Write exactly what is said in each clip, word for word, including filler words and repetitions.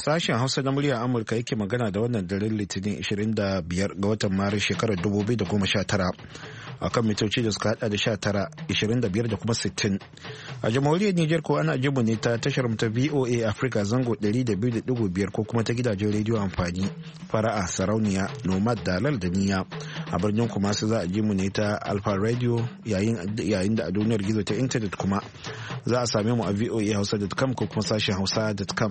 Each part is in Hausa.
Sashen Hausa na muryar Amurka yake magana da wannan daren Litinin ishirin da biyar ga watan Maris shekarar dubu biyu da goma sha tara a kan mitoci da suka hada da sha tara, ishirin da biyar da kuma sittin. A jamhuriyar Nijar ko ana jimu ne ta tashar ta V O A Africa zango ɗari da biyu da ɗigo biyar ko kuma ta gidajen rediyo amfani fara'a sarauniya nomad dalal da niya. A birnin kuma su za a jimu ne ta Alfa Radio yayin da a duniyar gizo ta intanet kuma za a same mu a voa hausa dot com ko kuma sashen hausa dot com.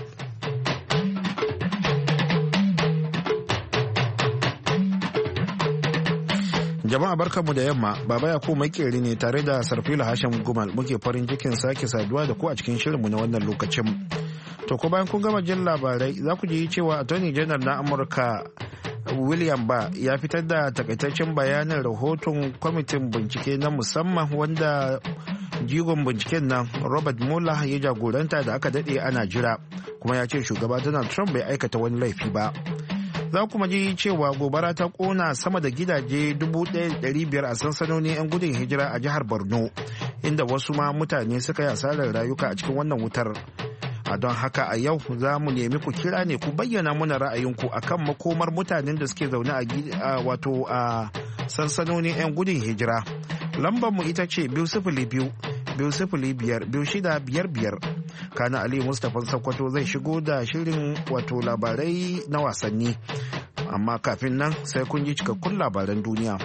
Jama'a barkanmu da yamma, Baba Yakubu Makeri ne tare da Sarfila Hashim Gumal muke farin cikin sake saduwa da ku a cikin shirinmu na wannan lokacin. To ko bayan kun gama jin labarai za ku ji cewa Attorney General na Amurka William Barr ya fitar da takaitaccen bayanin rahoton kwamitin bincike na musamman wanda jigon binciken nan Robert Mueller ya jagoranta da aka dade ana jira, kuma ya ce shugaba Donald Trump bai aikata wani laifi ba. Za kuma ji cewa gobara ta kona sama da gidaje dubu ɗaya da ɗari biyar a sansanoni 'yan gudun hijira a jihar Borno, inda wasu ma mutane suka yi asarar rayuka a cikin wannan wutar. A don haka a yau za mu nemi ku kira ne ku bayyana muna ra'ayinku akan makomar mutanen da suke zaune a wato a sansanoni 'yan gudun hijira. Lambar mu ita ce biyu sifili biyu biyu sifili biyar biyu shida biyar biyar. Kana Ali Mustapha Sakwato zai shigo da shirin wato labarai na wasanni, amma kafin nan sai kun ji cikakkun labaran duniya.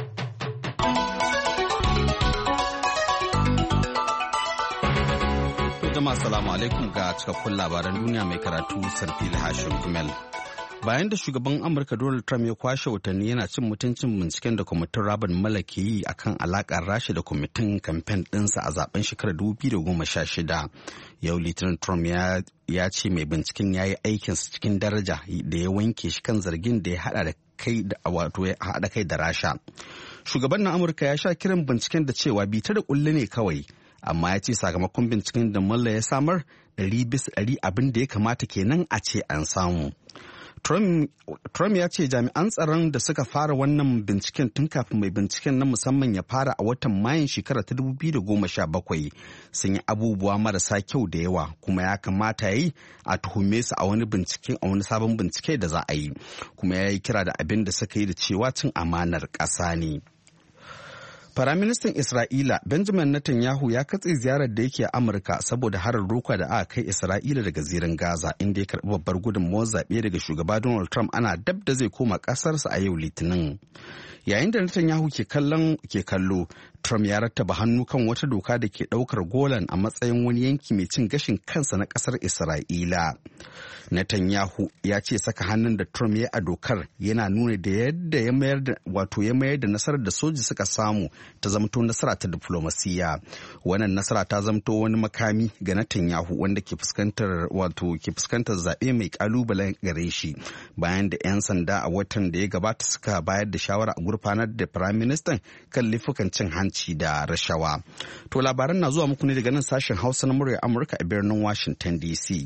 Jama'a salamu alaikum ga cikakkun labaran duniya mai karatu Sarfil Hashim Kumel. Bayan da shugaban Amurka Donald Trump ya kwashe watanni yana cin mutuncin binciken da kwamitin Robert Mueller ke yi akan alakar Rasha da kwamitin kamfen ɗinsa a zaben shekarar dubu biyu da goma sha shida. Yau Litinin Trump ya, ya ce mai binciken ya yi aikinsa cikin daraja da ya wanke shi kan zargin da ya haɗa da kai da wato ya haɗa kai da Rasha. Shugaban na Amurka ya sha kiran binciken da cewa bita da ƙulli ne kawai, amma ya ce sakamakon binciken da Mueller ya samar ɗari bisa ɗari abin da ya kamata kenan a ce an samu. Trump, Trump ya ce jami'an tsaron da suka fara wannan binciken tun kafin mai binciken na musamman ya fara a watan Mayun shekarar ta dubu biyu da goma sha bakwai sun yi abubuwa marasa kyau da yawa, kuma ya kamata ya yi a tuhume su a wani bincike a wani sabon bincike da za a yi, kuma ya yi kira da abin da suka yi da cewa cin amanar ƙasa ne. Firaministan Isra'ila Benjamin Netanyahu ya katse ziyarar da yake a Amurka saboda harin roka da aka kai Isra'ila daga zirin Gaza, inda ya karɓi babbar gudunmawar zaɓe daga shugaba Donald Trump ana dab da zai koma ƙasarsa a yau Litinin. Yayin da Netanyahu ke kallon ke kallo, Trump ya rattaba hannu kan wata doka da ke ɗaukar Golan a matsayin wani yanki mai cin gashin kansa na ƙasar Isra'ila. Netanyahu ya ce saka hannun da Trump ya a dokar yana nuna da yadda ya mayar da wato ya mayar da nasarar da soji suka samu ta zamto nasara ta diplomasiya. Wannan nasara ta zamto wani makami ga Netanyahu wanda ke fuskantar wato ke fuskantar zaɓe mai kalubalen gare shi, bayan da 'yan sanda a watan da ya gabata suka bayar da shawara a gurfanar da Prime Minister kan laifukan cin hanci da rashawa. To labaran na zuwa muku ne daga nan sashen Hausa na murya Amurka a birnin Washington D C.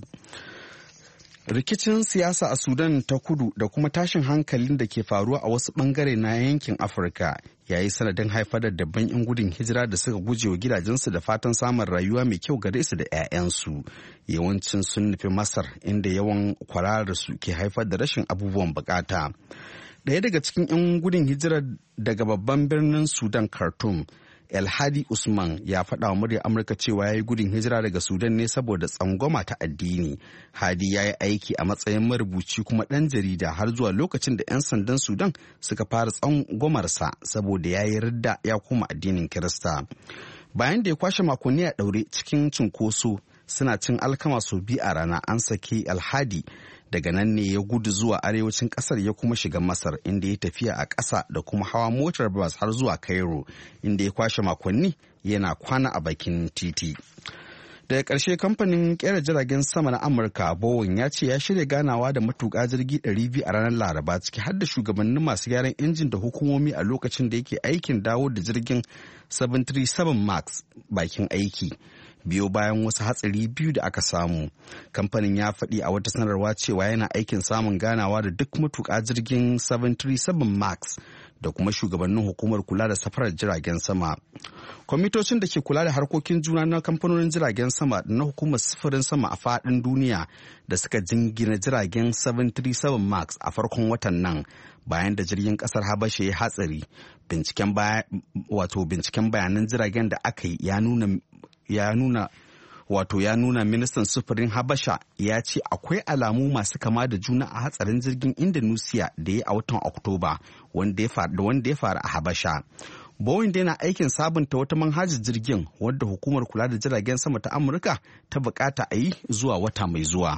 Rikicin siyasa a Sudan ta kudu da kuma tashin hankalin da ke faruwa a wasu bangare na yankin Afirka ya yi sanadin haifar da dabban 'yan gudun hijira da suka guje wa gidajensu da fatan samun rayuwa mai kyau gare su da 'ya'yansu. Yawancin sun nufi Masar, inda yawan kwararsu ke haifar da rashin abubuwan bukata. Ɗaya daga cikin 'yan gudun hijira daga babban birnin Sudan, Khartoum, El Hadi Usman ya faɗa wa muryar Amurka cewa ya yi gudun hijira daga Sudan ne saboda tsangwama ta addini. Hadi ya yi aiki a matsayin marubuci kuma ɗan jarida har zuwa lokacin da 'yan sandan Sudan suka fara tsangwamarsa saboda ya yi ridda ya koma addinin Kirista. Bayan da ya kwashe makonni a ɗaure cikin cunkoso suna cin alkama sau biyu a rana, an saki Alhadi. Daga nan ne ya gudu zuwa arewacin kasar ya kuma shiga Masar, inda ya tafiya a ƙasa da kuma hawa motar bas har zuwa Cairo, inda ya kwashe makonni yana kwana a bakin titi. Daga ƙarshe, kamfanin ƙera jiragen sama na Amurka Boeing ya ce ya shirya ganawa da matuƙa jirgi ɗari biyu a ranar Laraba, ciki har da shugabannin masu gyaran injin da hukumomi a lokacin da yake aikin dawo da jirgin seven thirty-seven max bakin aiki. Biyo bayan wasu hatsari biyu da aka samu. Kamfanin ya faɗi a wata sanarwa cewa yana aikin samun ganawa da duk matuƙa jirgin seven thirty-seven max da kuma shugabannin hukumar kula da safarar jiragen sama. Kwamitocin da ke kula da harkokin juna na kamfanonin jiragen sama da na hukumar sufurin sama a faɗin duniya da suka jingina jiragen seven thirty-seven max a farkon watan nan bayan da jirgin kasar Habasha ya hatsari. Binciken wato binciken bayanan jiragen da aka yi ya nuna ya nuna wato ya nuna ministan sufurin Habasha ya ce akwai alamu masu kama da juna a hatsarin jirgin Indonesia da ya a watan Oktoba wanda ya faru a Habasha. Boeing dai na aikin sabunta wata manhajar jirgin wadda hukumar kula da jiragen sama ta Amurka ta bukata a yi zuwa wata mai zuwa.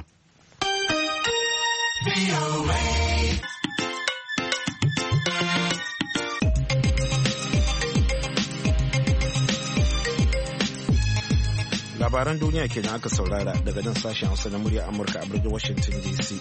Labaran duniya kenan aka saurara daga nan sashen Hausa na murya Amurka a birnin Washington D C.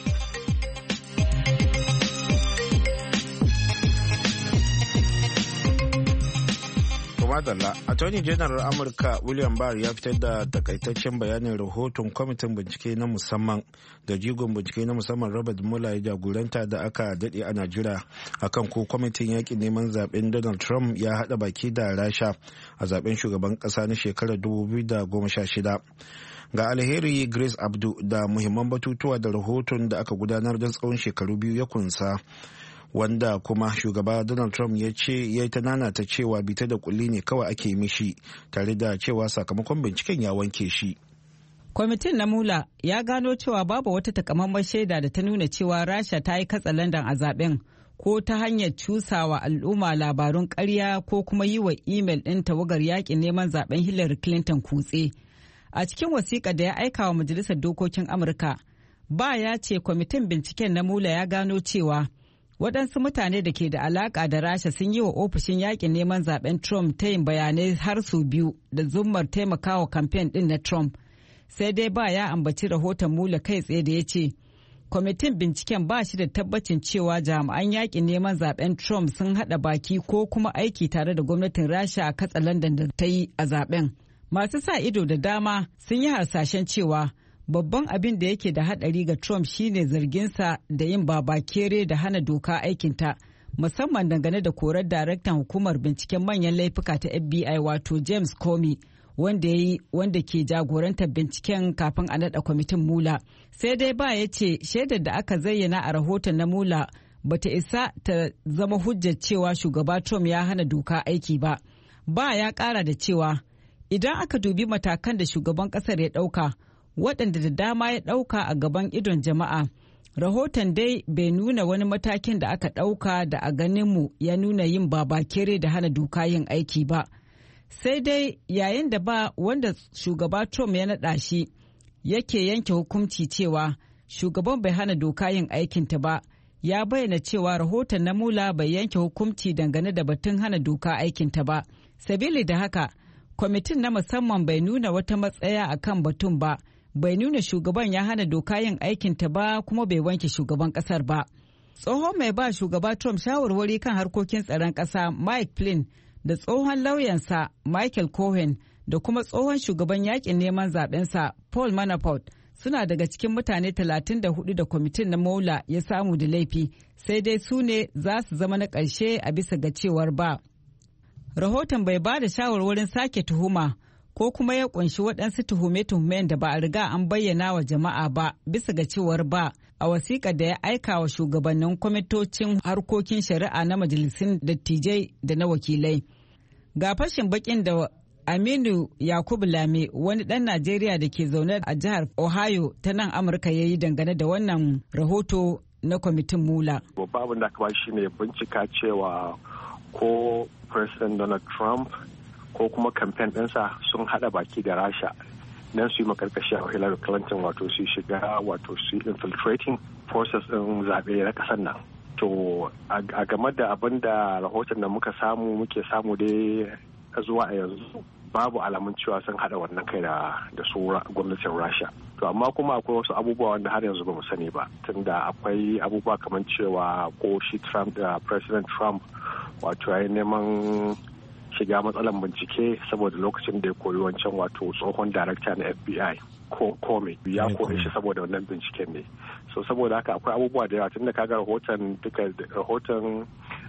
Madalla, Attorney General Amurka William Barr ya fitar da takaitaccen bayanin rahoton kwamitin bincike na musamman da jigon bincike na musamman Robert Mueller ya jagoranta da aka dade ana jira akan ko kwamitin yakin neman zaben Donald Trump ya hada baki da Rasha a zaben shugaban kasa na shekarar dubu biyu da goma sha shida. Ga alheri Grace Abdu da muhimman batutuwa da rahoton da aka gudanar don tsawon shekaru biyu ya kunsa. Wanda kuma shugaba Donald Trump ya ce ya yi ta nanata cewa bita da kulli ne kawai ake mishi tare da cewa sakamakon binciken ya wanke shi. Kwamitin na Mueller ya gano cewa babu wata takamaiman shaida da ta nuna cewa Rasha ta yi katsalandan a zaben ko ta hanyar cusawa al'umma labarun ƙarya ko kuma yi wa imel ɗin tawagar yakin neman zaben Hillary Clinton kutse. A cikin wasiƙa da ya aika wa Majalisar Dokokin Amurka, ba ya ce kwamitin binciken na Mueller ya gano cewa waɗansu mutane da ke da alaƙa da Rasha sun yi wa ofishin yakin neman zaben Trump ta yin bayanai har sau biyu da zummar taimakawa kamfen ɗin na Trump. Sai dai ba ya ambaci rahoton Mueller kai tsaye da ya ce, kwamitin binciken ba shi da tabbacin cewa jami'an yakin neman zaben Trump sun haɗa baki ko kuma aiki tare da gwamnatin Rasha a katsalandan da ta yi a zaben. Masu sa ido da dama sun yi harsashen cewa babban abin da yake da hadari ga Trump shine zarginsa da yin babakere da hana doka aikinta, musamman dangane da korar daraktan hukumar binciken manyan laifuka ta F B I wato James Comey wanda yayi wanda ke jagorantar binciken kafin a nada kwamitin Mueller. Sai dai ba ya ce shaidar da aka zayyana a rahoton na Mueller bata isa ta zama hujjar cewa shugaba Trump ya hana doka aiki ba. Ba ya kara da cewa idan aka dubi matakan da shugaban kasar ya dauka waɗanda da dama ya ɗauka a gaban idon jama'a. Rahoton dai bai nuna wani matakin da aka ɗauka da a ganinmu ya nuna yin babakere da hana doka yin aiki ba. Sai dai yayin da ba wanda shugaba Trump ya naɗa shi yake yanke hukunci cewa shugaban bai hana doka yin aikinta ba, ya bayyana cewa rahoton na Mueller bai yanke hukunci dangane da batun hana doka aikinta ba. Sabili da haka, kwamitin na musamman bai nuna wata matsaya akan batun ba. Bai nuna shugaban ya hana doka yin aikinta ba kuma bai wanke shugaban kasar ba. Tsohon mai ba shugaba Trump shawarwari kan harkokin tsaron ƙasa Mike Flynn da tsohon lauyansa Michael Cohen da kuma tsohon shugaban yakin neman zabensa Paul Manafort suna daga cikin mutane talatin da hudu da kwamitin na Mueller ya samu da laifi, sai dai su ne za su zama na ƙarshe a bisa ga cewar ba. Rahoton bai ba da shawarwarin sake tuhuma ko kuma ya kunshi waɗansu tuhume-tuhumen da ba a riga an bayyana wa jama'a ba bisa ga cewar ba a wasiƙa da ya aika wa shugabannin kwamitocin harkokin shari'a na majalisun dattijai da na wakilai. Ga fashin bakin da Aminu Yakubu Lame, wani ɗan Najeriya da ke zaune a jihar Ohio ta nan Amurka, ya yi dangane da wannan rahoto na kwamitin Mueller. Babban abin da aka ba shi ne bincika cewa ko President Donald Trump ko kuma kamfen ɗinsa sun haɗa baki da Rasha nan su yi makarkashi a Hillary Clinton, wato su shiga wato su infiltrating process ɗin zaɓe na ƙasar nan. To a game da abin da rahoton da muka samu muke samu dai zuwa a yanzu babu alamun cewa sun haɗa wannan kai da su gwamnatin Rasha. To amma kuma akwai wasu abubuwa wanda har yanzu ba mu sani ba, tunda akwai abubuwa kamar cewa ko shi Trump da President Trump wato ya yi neman shiga matsalan bincike saboda lokacin da ya koyi wancan wato tsohon darakta na F B I ko Comey ya koyi shi saboda wannan binciken ne. So saboda haka akwai abubuwa da yawa, tunda kaga rahoton duka rahoton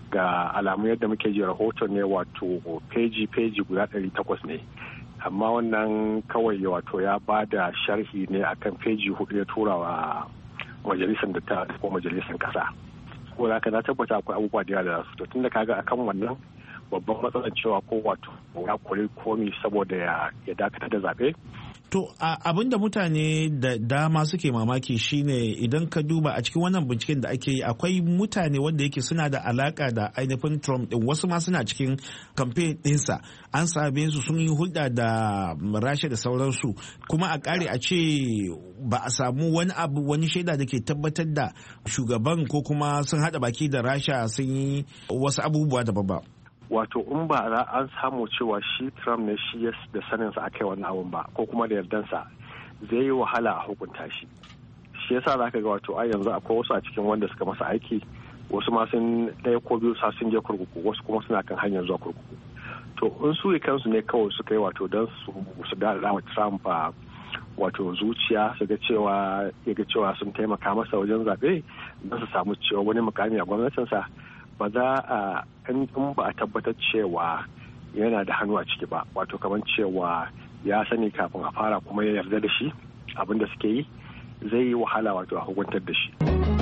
ga alamu yadda muke ji rahoton ne wato peji peji guda ɗari takwas ne, amma wannan kawai wato ya ba da sharhi ne akan peji hudu ya tura wa majalisar da ta ko majalisar kasa. Ko da ka na tabbata akwai abubuwa da yawa da su, tun da kaga akan wannan babban matsalar cewa ko wato ya kori komi saboda ya dakatar da zaɓe. To abin da mutane da dama suke mamaki shine idan ka duba a cikin wannan binciken da ake yi akwai mutane wanda yake suna da alaka da ainihin Trump din, wasu ma suna cikin kamfen ɗinsa, an same su sun yi hulɗa da Rasha da sauransu, kuma a ƙare a ce ba a samu wani abu wani shaida da ke tabbatar da shugaban ko kuma sun haɗa baki da Rasha sun yi wasu abubuwa daban ba. Wato in ba za an samu cewa shi Trump ne shi da saninsa a kai wannan abun ba ko kuma da yardansa, zai yi wahala a hukunta shi. Shi yasa za ka ga wato a yanzu akwai wasu a cikin wanda suka masa aiki, wasu ma sun ɗaya ko biyu sa sun je kurkuku, wasu kuma suna kan hanyar zuwa kurkuku. To in su kansu ne kawai suka yi wato don su su da wa Trump wato zuciya su ga cewa ya ga cewa sun taimaka masa wajen zaɓe don su samu cewa wani mukami a gwamnatinsa, ba za a in ba a tabbatar cewa yana da hannu a ciki ba, wato kamar cewa ya sani kafin a fara kuma ya yarda da shi abin da suke yi, zai yi wahala wato a hukuntar da shi.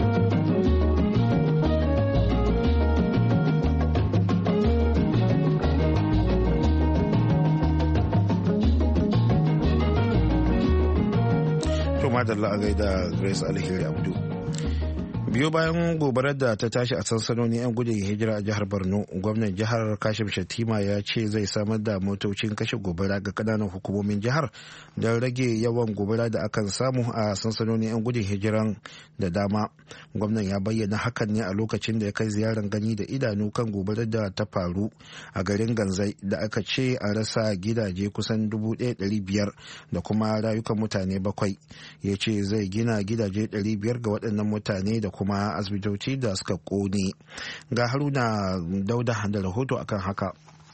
To madalla a gaida Grace Alheri Abdu. Biyo bayan gobarar da ta tashi a sansanoni 'yan gudun hijira a jihar Borno, gwamnan jihar Kashim Shettima ya ce zai samar da motocin kashe gobara ga kananan hukumomin jihar don rage yawan gobara da akan samu a sansanoni 'yan gudun hijiran da dama. Gwamnan ya bayyana hakan ne a lokacin da ya kai ziyarar gani da idanu kan gobarar da ta faru a garin Ganzai da aka ce a rasa gidaje kusan dubu ɗaya ɗari biyar da kuma rayukan mutane bakwai. Ya ce zai gina gidaje ɗari biyar ga waɗannan mutane da kuma kuma asibitoci da suka kone. Ga Haruna Dauda da rahoto akan haka.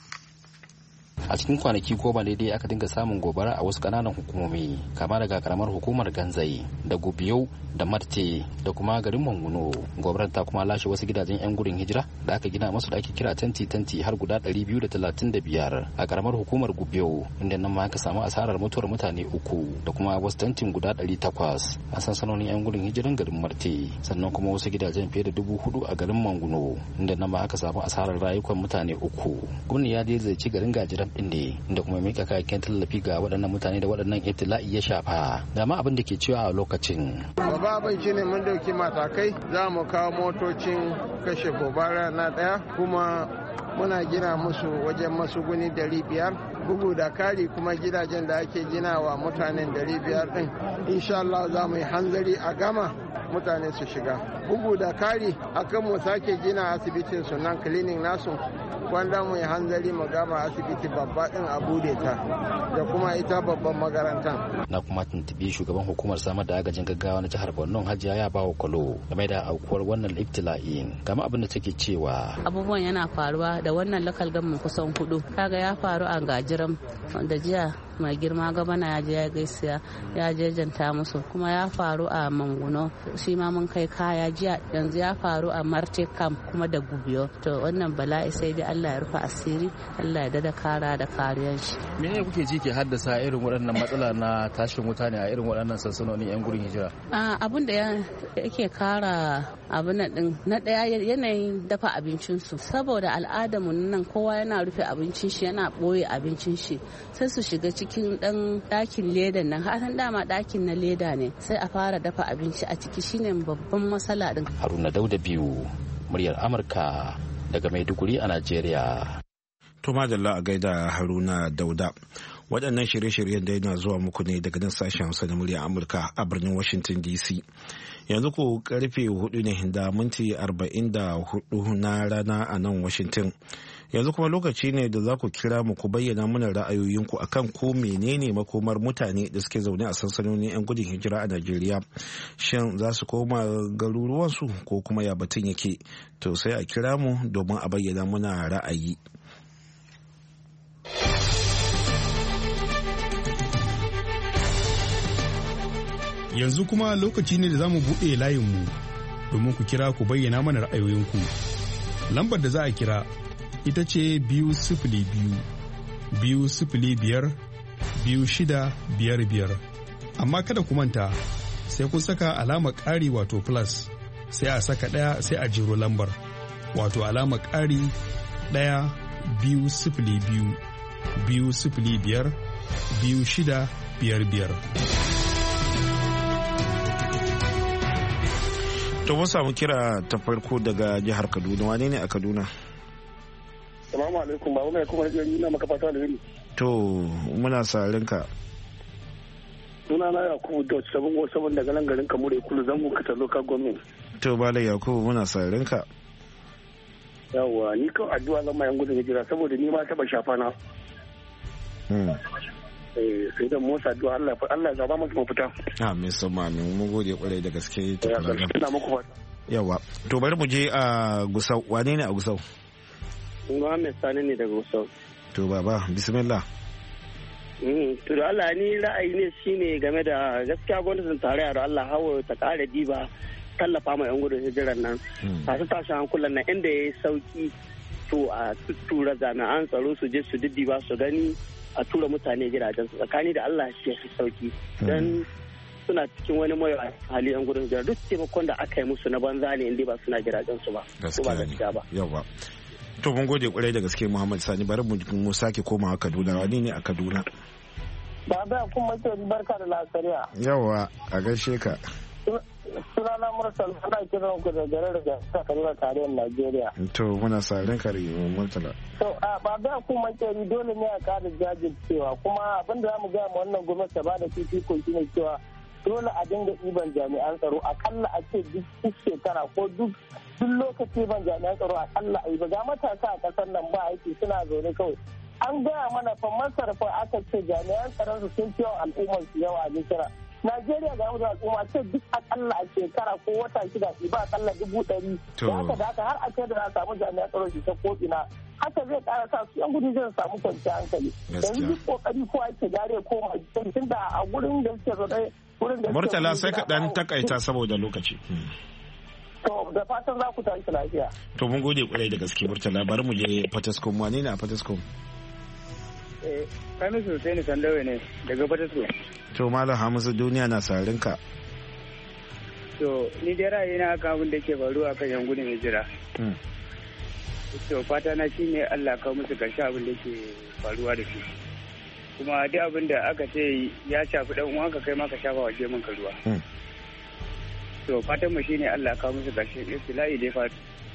A cikin kwanaki goma ne dai aka dinga samun gobara a wasu kananan hukumomi, kama daga karamar hukumar Ganzai da Gubiyau da Marte da kuma garin Manguno. Gobarar ta kuma lashe wasu gidajen 'yan gudun hijira da aka gina masu da ake kira tanti tanti har guda ɗari biyu da talatin da biyar a karamar hukumar Gubiyau, inda nan ma aka samu asarar mutuwar mutane uku da kuma wasu tantin guda ɗari takwas a sansanonin 'yan gudun hijiran garin Marte, sannan kuma wasu gidajen fiye da dubu hudu a garin Manguno, inda nan ma aka samu asarar rayukan mutane uku. Gwamnati ya dai zai ci garin Gajiran din ne, inda kuma mika kayakin tallafi ga waɗannan mutane da waɗannan ibtila'i ya shafa. Da ma abin da ke cewa a lokacin. Baba abin shine mun dauki matakai, za mu kawo motocin kashe gobara na ɗaya, kuma muna gina musu wajen masuguni dari biyar, bugu da kari kuma gidajen da ake gina wa mutanen dari biyar din insha Allah za mu yi hanzari a gama mutane su shiga. Bugu da kari akan mu sake gina asibitin su nan clinic nasu, wanda mu yi hanzari mu gama asibiti babba din a bude ta da kuma ita babban makarantar. Na kuma tuntubi shugaban hukumar samar da agajin gaggawa na jihar Borno Hajiya ya bawa kwalo game da aukuwar wannan ibtila'in, kama abin da take cewa abubuwan yana faruwa da wannan local government kusan hudu. Kaga ya faru a Gajiram da jiya mai girma gabana ya je ya gaisiya ya jejanta musu, kuma ya faru a Manguno shi ma mun kai kaya jiya, yanzu ya faru a Marte Camp kuma da Gubiyo. To wannan bala'i sai dai Allah ya rufe asiri, Allah ya dada kara da kariyar shi. Mene kuke ji ke haddasa irin waɗannan matsala na tashin wuta ne a irin waɗannan sansanonin 'yan gurin hijira? Abin da yake kara abin din na ɗaya yanayin dafa abincinsu, saboda al'adarmu nan kowa yana rufe abincin shi, yana ɓoye abincin shi, sai su shiga cikin ɗan ɗakin ledan nan, hasan dama ɗakin na leda ne, sai a fara dafa abinci a ciki, shine babban matsala din. Haruna Dauda biyu, muryar Amurka daga Maiduguri a Najeriya. To madalla a gaida Haruna Dauda. Waɗannan shirye-shiryen da yana zuwa muku ne daga nan sashen Hausa na muryar Amurka a birnin Washington D C. Yanzu ko karfe hudu ne da minti arba'in da hudu na rana a nan Washington. Yanzu kuma lokaci ne da za ku kira mu ku bayyana mana ra'ayoyinku akan ko menene makomar mutane da suke zaune a sansanonin 'yan gudun hijira a Najeriya. Shin za su koma garuruwansu ko kuma ya batun yake? To sai a kira mu domin a bayyana mana ra'ayi. Yanzu kuma lokaci ne da za mu buɗe layinmu domin ku kira ku bayyana mana ra'ayoyinku. Lambar da za a kira ita ce biyu sifili biyu, biyu sifili biyar, biyu shida biyar biyar. Amma kada ku manta sai kun saka alamar ƙari wato plus sai a saka ɗaya sai a jiro lambar wato alamar ƙari ɗaya biyu sifili biyu, biyu sifili biyar, biyu shida biyar biyar. To mun samu kira ta farko daga jihar Kaduna. Wane ne a Kaduna? Salamu alaikum, ba wani kuma rajin nuna maka fata da yini. To muna sarin ka. Suna na Yakubu Dutch sabon go sabon daga nan garin Kamure Kulu zango ka local government. To Bala Yakubu muna sarin ka. Yawwa ni kan addu'a zan ma yan gudun hijira saboda ni ma taba shafa na. Hmm. Eh sai da mu addu'a Allah Allah ya zaba mu mafita. Amin sama amin mun gode kwarai da gaske ta fara. Ina muku fata. Yawa to bari mu je a Gusau. Wane ne a Gusau? Muhammad Sani ne daga Gusau. To baba bismillah. Mm to da Allah ni ra'ayi ne shine game da gaskiya gwamnatin tarayya da Allah hawo ta kare diba tallafa ma yan gudun hijiran nan. Tashi tashi hankulan nan inda yayi sauki to a tura jami'an tsaro su je su diddiba su gani a tura mutane gidajen su tsakani da Allah shi ya fi sauki dan suna cikin wani mai hali yan gudun hijira duk taimakon da aka yi musu na banza ne inda ba suna gidajen su ba ko ba gaskiya ba. Yawa. To mun gode kwarai da gaske Muhammad Sani bari mu sake komawa Kaduna. Wani ne a Kaduna? Baba kuma ce barka da lasariya. Yawa a gaishe ka. Sunana Murtala ana kiran ku da garin da ta Kaduna tarayyar Najeriya. To muna sarin kare Murtala. To a baba kuma ce dole ne a kada jajircewa kuma abin da zamu ga mu wannan gwamnati ta bada fifiko shine cewa dole a dinga iban jami'an tsaro akalla a ce duk shekara ko duk duk lokaci ban jami'an tsaro akalla a yi ba ga matasa a kasar nan ba aiki suna zaune kawai an gaya mana fa masarfa aka ce jami'an tsaron su sun fi yawan al'ummar su yawa a jikira Najeriya ga mutum al'umma ce duk akalla a shekara ko wata shida ba akalla dubu ɗari da haka da haka har a ce da za a samu jami'an tsaro su ta ko'ina haka zai ƙara sa su yan gudu zai samu kwanciyar hankali yanzu duk kokari ko ake gare ko ma tun da a gurin da suke zo Murtala sai ka dan takaita saboda lokaci. To da fatan za ku tashi lafiya. To mun gode kwarai da gaske Murtala bari mu je Fataskum. Wane ne a Fataskum? Eh Hamisu Hussein Sandawe ne daga Fataskum. To Malam Hamisu duniya na sarin ka. To ni dai ra'ayi na kan abin da ke faruwa kan yan gudun hijira. To fata na shine Allah ka musu karshe abin da ke faruwa da shi. Kuma duk abin da aka ce ya shafi dan uwanka kai ma ka shafa waje min ka ruwa. To fatan mu shine Allah ka musu gashi istilahi dai fa.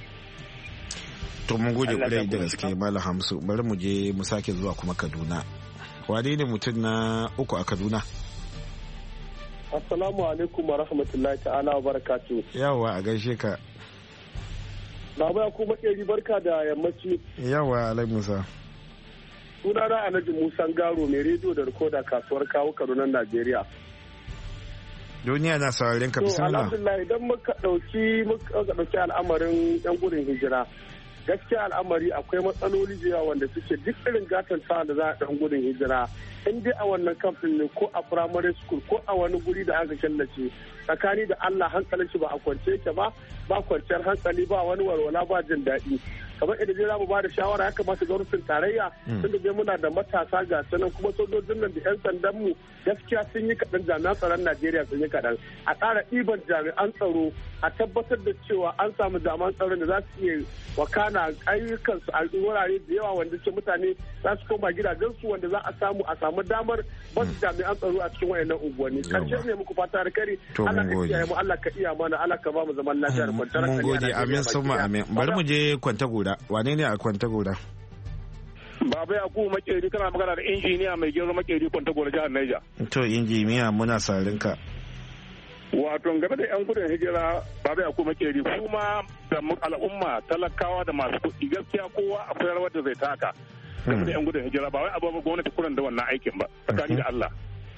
To mun gode kwarai da gaske Malam Hamsu bari mu je mu sake zuwa kuma Kaduna. Wane ne mutum na uku a Kaduna? Assalamu alaikum wa rahmatullahi ta'ala wa barakatuh. Yawa a gaishe ka. Baba ya kuma ke barka da yammaci. Yawa Alai Musa. Sunana Alhaji Musa Garo mai rediyo da rikoda kasuwar kawo Kaduna Najeriya. Duniya na sauraren ka bismillah. Alhamdulillah idan muka dauki muka dauki al'amarin yan gudun hijira gaskiya al'amari akwai matsaloli da yawa wanda suke duk irin gatan sa da za a dan gudun hijira in dai a wannan kamfani ne ko a primary school ko a wani guri da aka killace tsakani da Allah hankalin shi ba a kwance yake ba ba kwanciyar hankali ba wani walwala ba jin daɗi kamar idan zai mu ba da shawara ya kamata gwamnatin tarayya tunda dai muna da matasa ga sanan kuma sojojin nan da yan sandan mu gaskiya sun yi kaɗan jami'an tsaron Najeriya sun yi kaɗan a ƙara ɗiban jami'an tsaro a tabbatar da cewa an samu jami'an tsaron da za su iya wakana ayyukan su a wurare da yawa wanda ce mutane za su koma gidajen su wanda za a samu a samu damar basu jami'an tsaro a cikin wayannan unguwanni karshe ne muku fata da kare Allah ka kiyaye mu Allah ka iya mana Allah ka ba mu zaman lafiya da kwanciyar hankali. Mun gode amin summa amin bari mu je Kwantagora wane ne a Kwantagora? Baba Yakubu Makeri kana magana da injiniya mai gero Makeri Kwantagora jihar Niger. To injiniya muna sarin ka. Wato game da yan gudun hijira Baba Yakubu Makeri kuma da al'umma talakawa da masu kuɗi gaskiya kowa akwai rawar da zai taka. Game da yan gudun hijira ba wai abubuwan gwamnati kuran da wannan aikin ba tsakani da Allah.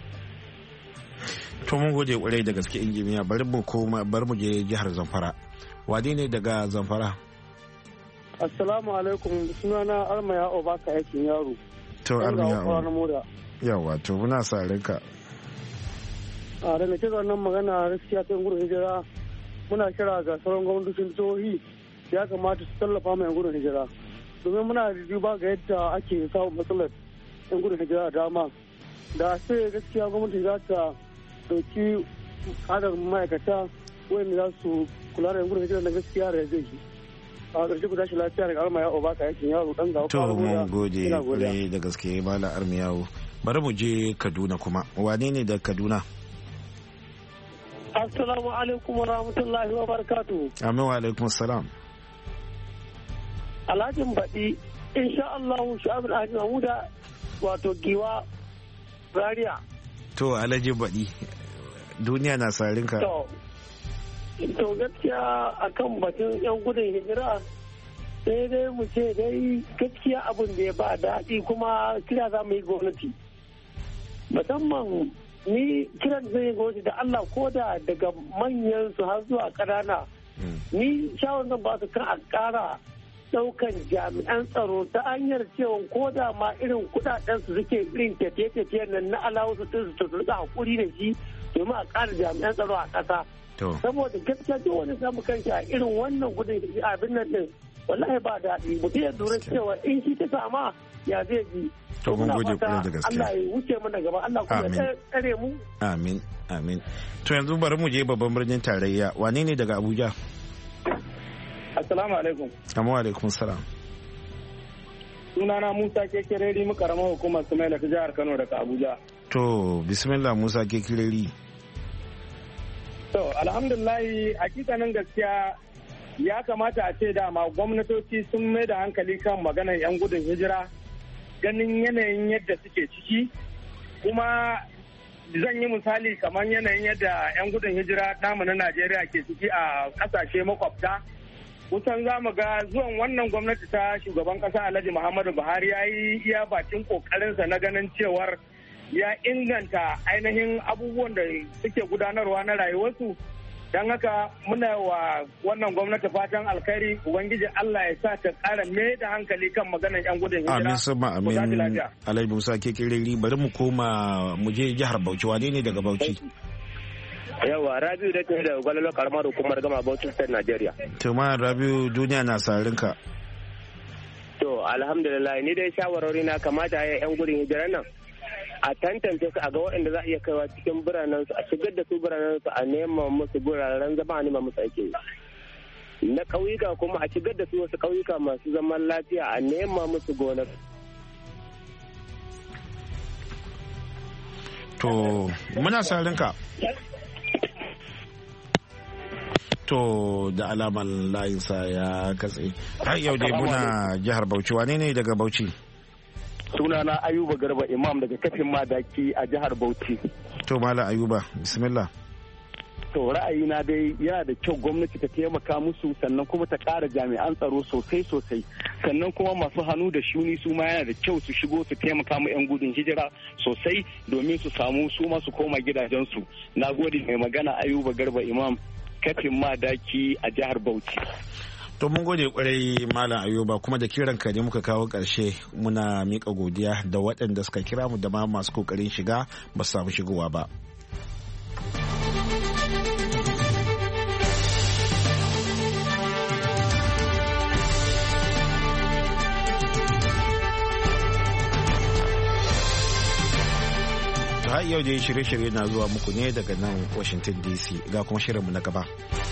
To mun gode kwarai da gaske injiniya bari mu koma bari mu je jihar Zamfara. Wadi ne daga Zamfara? Assalamu alaikum sunana Armaya Obaka aikin yaro. To Armaya Obaka. Yawa to muna sarin ka. A da nake wannan magana gaskiya ta gurin hijira muna kira ga sauran gwamnatocin jihohi ya kamata su tallafa ma yan gudun hijira domin muna duba ga yadda ake samun matsalar yan gudun hijira dama da sai gaskiya gwamnati za ta dauki adar ma'aikata wanda za su kula da yan gudun hijira na gaskiya da zai yi a ƙarshe ku tashi lafiya daga armaya obaka yakin yaro dan gawo to mun gode kwarai da gaske malam armiyawo bari mu je kaduna kuma wane ne da kaduna assalamu alaikum wa rahmatullahi wa barakatuhu amin wa alaikum salam alhajin baɗi insha Allah shu'abul ahmad mahmuda wato giwa zaria to alhaji baɗi duniya na sarinka to to gaskiya akan batun yan gudun hijira sai dai mu ce dai gaskiya abin da ya ba daɗi kuma kira za mu yi gwamnati musamman ni kiran zai yi gwamnati da Allah ko da daga manyan su har zuwa ƙanana ni shawar zan ba su kan a ƙara ɗaukan jami'an tsaro ta hanyar cewa ko da ma irin kuɗaɗen su suke irin tafiye-tafiyen nan na alawu su su rika hakuri da shi domin a ƙara jami'an tsaro a ƙasa. Saboda gaskiya duk wani samu kanshi a irin wannan gudun abin nan din wallahi ba daɗi mutum ya lura cewa in shi ta sama ya zai ji. To mun gode kwarai da gaske. Allah ya wuce mana gaba Allah kuma ya tsare mu. Amin amin. To yanzu bari mu je babban birnin tarayya wane ne daga Abuja? Assalamu alaikum. Amma alaikum salam. Sunana Musa Kekereri mu karamar hukumar Sumaila ta jihar Kano daga Abuja. To bismillah Musa Kekereri. To alhamdulillahi hakikanin gaskiya ya kamata a ce dama gwamnatoci sun mai da hankali kan maganar 'yan gudun hijira ganin yanayin yadda suke ciki kuma zan yi misali kamar yanayin yadda 'yan gudun hijira namu na Najeriya ke ciki a kasashe makwabta kusan za mu ga zuwan wannan gwamnati ta shugaban kasa Alhaji Muhammadu Buhari ya yi iya bakin kokarinsa na ganin cewar ya inganta ainihin abubuwan da suke gudanarwa na rayuwarsu don haka muna wa wannan gwamnati fatan alkhairi ubangiji Allah ya sa ta ƙara mai da hankali kan maganar yan gudun hijira. Amin sama amin Alhaji Musa Kekereri bari mu koma mu je jihar Bauchi wane ne daga Bauchi? Yawa Rabiu da ke da gwalolo karamar hukumar gama Bauchi State Nigeria. To ma Rabiu duniya na sarinka. To alhamdulillah ni dai shawarwari na kamata ya yan gudun hijira nan a tantance su a ga waɗanda za a iya kaiwa cikin biranen su a shigar da su biranen su a nema musu guraren zama a nema musu aiki na ƙauyuka kuma a shigar da su wasu ƙauyuka masu zaman lafiya a nema musu gonar. To muna sarin ka. To da alamar layinsa ya katse. Har yau dai muna jihar Bauchi wane ne daga Bauchi? Sunana Ayuba Garba Imam daga kafin madaki a jihar Bauchi. To Malam Ayuba, bismillah. To ra'ayina dai yana da kyau gwamnati ta taimaka musu sannan kuma ta ƙara jami'an tsaro sosai sosai sannan kuma masu hannu da shuni su ma yana da kyau su shigo su taimaka mu 'yan gudun hijira sosai domin su samu su ma su koma gidajensu. Na gode mai magana Ayuba Garba Imam kafin madaki a jihar Bauchi. To mun gode kwarai Malam Ayuba kuma da kiran ka ne muka kawo ƙarshe muna mika godiya da waɗanda suka kira mu da ma masu kokarin shiga ba su samu shigowa ba. Har yau dai shirye-shirye na zuwa muku ne daga nan Washington D C ga kuma shirinmu na gaba.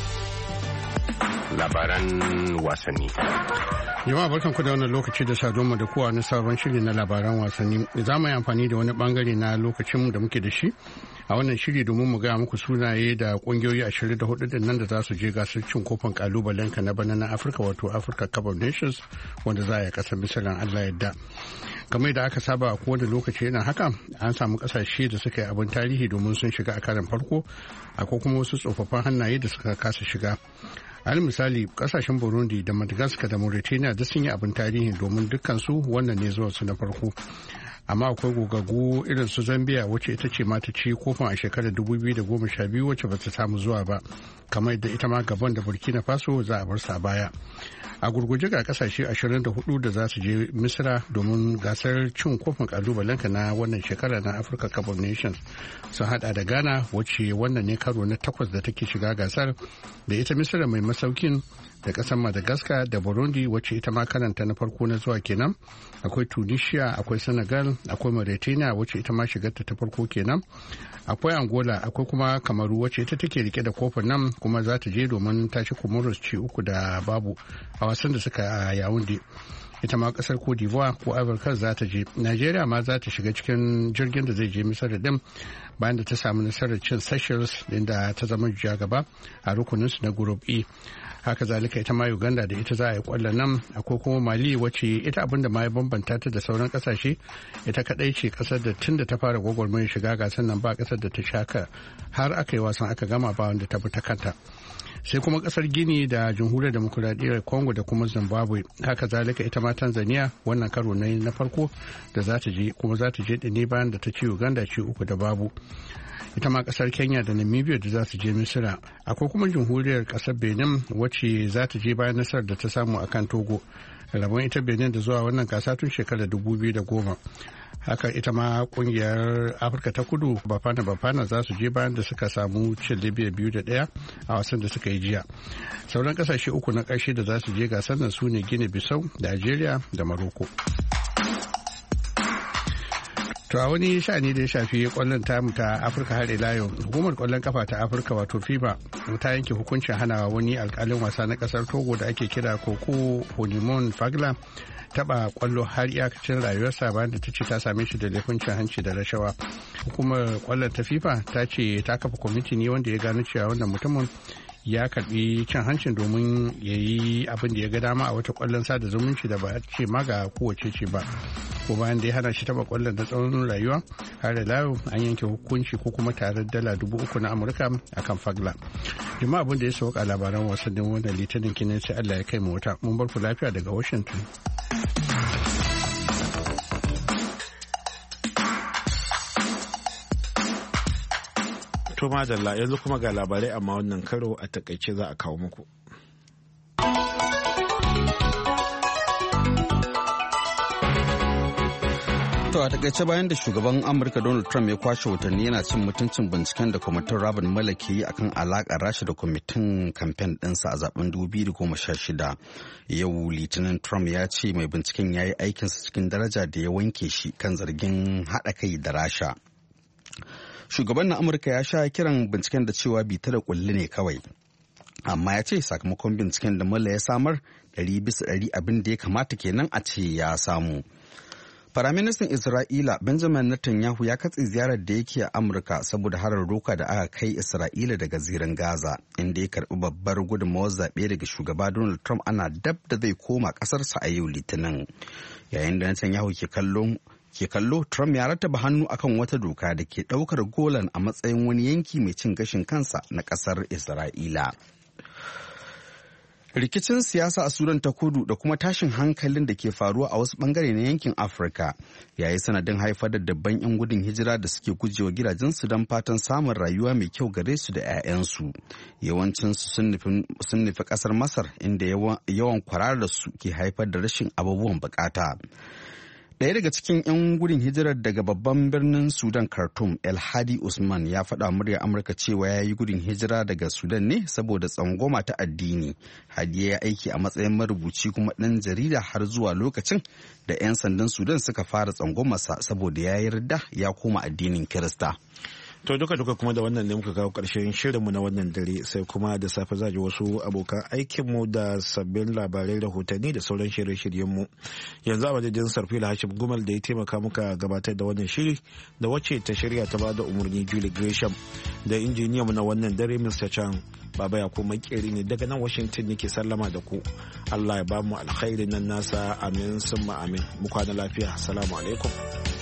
Labaran wasanni. Jama'a barkanku da wannan lokaci da saduwa da kowa na sabon shiri na labaran wasanni. Za mu yi amfani da wani bangare na lokacin da muke da shi a wannan shiri domin mu gaya muku sunaye da kungiyoyi ashirin da hudu din nan da za su je gasar cin kofin kalubalen ka na bana na Afirka wato Africa Cup of Nations wanda za a yi kasar misalin Allah yadda. Kamar da aka saba a kowane lokaci yana haka an samu kasashe da suka yi abin tarihi domin sun shiga a karan farko akwai kuma wasu tsofaffin hannaye da suka kasa shiga. Al misali kasashen Burundi da Madagascar da Mauritania duk sun yi abin tarihi domin dukkansu wannan ne zuwa su na farko. Amma akwai gogaggu irin su Zambia wacce ita ce mata ci kofin a shekarar dubu biyu da goma sha biyu wacce bata samu zuwa ba kamar yadda ita ma Gabon da Burkina Faso za a bar su a baya. A gurguje ga kasashe ashirin da hudu da za su je Misra domin gasar cin kofin kalubalenka na wannan shekara na Africa Cup of Nations sun hada da Ghana wacce wannan ne karo na takwas da take shiga gasar da ita Misra mai masaukin da ƙasar Madagascar da Burundi wacce ita ma karanta na farko na zuwa kenan. Akwai Tunisia, akwai Senegal, akwai Mauritania wacce ita ma shigarta ta farko kenan. Akwai Angola, akwai kuma Kamaru wacce ita take rike da kofin nan kuma za ta je domin ta ci Comoros ci uku da babu a wasan da suka a Yaounde. Ita ma kasar Cote d'Ivoire ko Ivory Coast za ta je. Najeriya ma za ta shiga cikin jirgin da zai je Misar din bayan da ta samu nasarar cin Seychelles inda ta zama jiya gaba a rukuninsu na Group E. Haka zalika ita ma Uganda da ita za a yi kwallon nan. Akwai kuma Mali wacce ita abin da ma ya bambanta ta da sauran kasashe ita kadai ce kasar da tun da ta fara gwagwarmayar shiga gasar nan ba kasar da ta shaka har aka yi wasan aka gama ba wanda ta bi ta kanta. Sai kuma kasar Gini da jamhuriyar demokuraɗiyyar Congo da kuma Zimbabwe. Haka zalika ita ma Tanzania wannan karo na na farko da za ta je kuma za ta je da ne bayan da ta ci Uganda ci uku da babu. Ita ma kasar Kenya da Namibia da za su je Misira. Akwai kuma jamhuriyar kasar Benin wacce za ta je bayan nasarar da ta samu akan Togo. Rabon ita Benin da zuwa wannan gasa tun shekarar dubu biyu da goma. Haka ita ma kungiyar Afirka ta Kudu Bafana Bafana za su je bayan da suka samu cin Libya biyu da ɗaya a wasan da suka yi jiya. Sauran kasashe uku na ƙarshe da za su je gasar nan su ne Guinea Bissau da Algeria da Morocco. To a wani sha'ani da ya shafi kwallon tamu ta Afirka har ila yau, hukumar kwallon kafa ta Afirka wato FIFA ta yanke hukuncin hana wani alkalin wasa na kasar Togo da ake kira Koko Honimon Fagla taba kwallo har iyakacin rayuwarsa bayan da ta ce ta same shi da laifin cin hanci da rashawa. Hukumar kwallon ta FIFA ta ce ta kafa kwamiti ne wanda ya gano cewa wannan mutumin ya karbi cin hancin domin ya yi abin da ya ga dama a wata kwallon sada zumunci da ba a ce ma ga kowace ce ba. Ko bayan da ya hana shi taba kwallon da tsawon rayuwa har da layo an yanke hukunci ko kuma tare dala dubu uku na Amurka akan Fagla. Jama'a abin da ya sauka labaran wasannin wannan litinin kinin sai Allah ya kai mu wata. Mun bar ku lafiya daga Washington. To madalla yanzu kuma ga labarai amma wannan karo a takaice za a kawo muku. To a takaice bayan da shugaban Amurka Donald Trump ya kwashe watanni yana cin mutuncin binciken da kwamitin Robert Mueller ke yi akan alakar Rasha da kwamitin kamfen ɗinsa a zaben dubu biyu da goma sha shida. Yau Litinin Trump ya ce mai binciken ya yi aikinsa cikin daraja da ya wanke shi kan zargin haɗa kai da Rasha. Shugaban na Amurka ya sha kiran binciken da cewa bita da kulli ne kawai. Amma ya ce sakamakon binciken da Mueller ya samar ɗari bisa ɗari abin da ya kamata kenan a ce ya samu. Firaministan Isra'ila Benjamin Netanyahu ya katse ziyarar da yake a Amurka saboda harar roka da aka kai Isra'ila daga zirin Gaza, inda ya karbi babbar gudunmawar zaɓe daga shugaba Donald Trump ana dab da zai koma ƙasarsa a yau Litinin. Yayin da Netanyahu ke kallon ke kallo Trump ya rattaba hannu akan wata doka da ke ɗaukar Golan a matsayin wani yanki mai cin gashin kansa na ƙasar Isra'ila. Rikicin siyasa a Sudan ta kudu da kuma tashin hankalin da ke faruwa a wasu bangare na yankin Afirka ya yi sanadin haifar da dabban 'yan gudun hijira da suke gujewa gidajensu don fatan samun rayuwa mai kyau gare su da 'ya'yansu. Yawancinsu sun nufi kasar Masar inda yawan kwararar da su ke haifar da rashin abubuwan bukata. Ɗaya daga cikin 'yan gudun hijirar daga babban birnin Sudan Khartoum, El Hadi Usman ya faɗa muryar Amurka cewa ya yi gudun hijira daga Sudan ne saboda tsangwama ta addini. Hadi ya aiki a matsayin marubuci kuma ɗan jarida har zuwa lokacin da 'yan sandan Sudan suka fara tsangwamarsa saboda ya yarda ya koma addinin Kirista. To duka duka kuma da wannan ne muka kawo ƙarshen shirinmu na wannan dare, sai kuma da safe za ji wasu abokan aikinmu da sabbin labarai, rahotanni da sauran shirye-shiryenmu. Yanzu a madadin Sarfila Hashim Gumal da ya taimaka muka gabatar da wannan shiri da wacce ta shirya ta bada umarni Julie Gresham da injiniyanmu na wannan dare Mister Chan. Baba ya kuma makeri ne daga nan Washington nake sallama da ku. Allah ya ba mu alkhairin nan nasa, amin summa amin. Mu kwana lafiya. Assalamu alaikum.